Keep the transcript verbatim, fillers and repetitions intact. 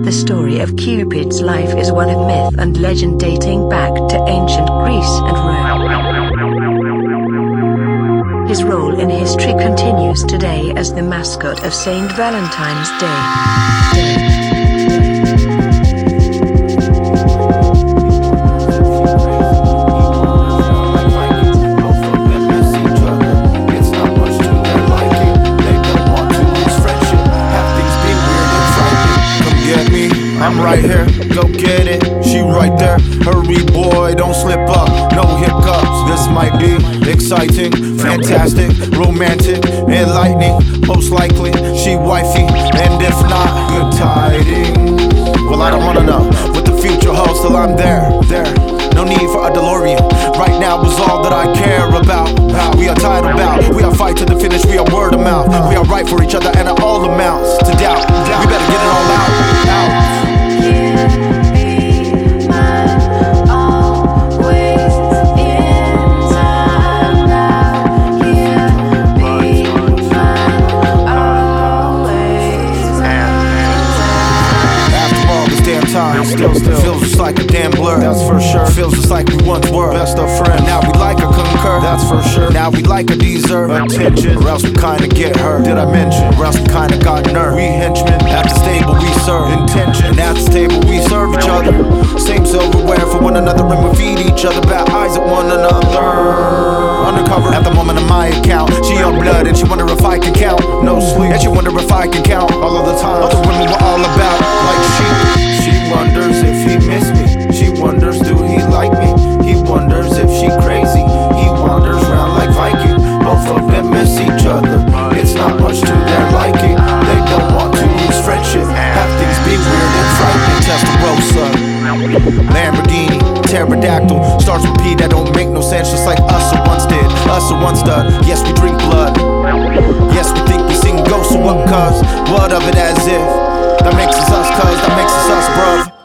The story of Cupid's life is one of myth and legend dating back to ancient Greece and Rome. His role in history continues today as the mascot of Saint Valentine's Day. I'm right here, go get it, she right there. Hurry boy, don't slip up, no hiccups. This might be exciting, fantastic, romantic, enlightening. Most likely, she wifey, and if not, good tidings. Well, I don't wanna know what the future holds till I'm there, there. No need for a DeLorean, right now is all that I care about. We are tied about, we are fight to the finish, we are word of mouth. We are right for each other and it all amounts to doubt. We better get it all out, out. Time. Still, still feels just like a damn blur. That's for sure. Feels just like we once were best of friends. Now we like a concur. That's for sure. Now we like a deserve attention, or else we kinda get hurt. Did I mention? Or else we kinda got nerve. We henchmen at the stable we serve intention. At the table we serve each other. Same silverware for one another, and we feed each other. Bat eyes at one another. Undercover at the moment of my account. She on blood and she wonder if I can count. No sleep and she wonder if I can count all of the time. Other women were all about like she. She wonders if he missed me. She wonders, do he like me? He wonders if she crazy. He wanders around like Viking. Both of them miss each other. It's not much to their liking. They don't want to lose friendship. Have things be weird and frightening. Testarossa, Lamborghini, pterodactyl. Starts with P that don't make no sense. Just like us or once did. Us or once done. Yes, we drink blood. Yes, we think we sing ghosts. So what cuz? What of it as if? That makes us us, cuz that makes us us, bruv.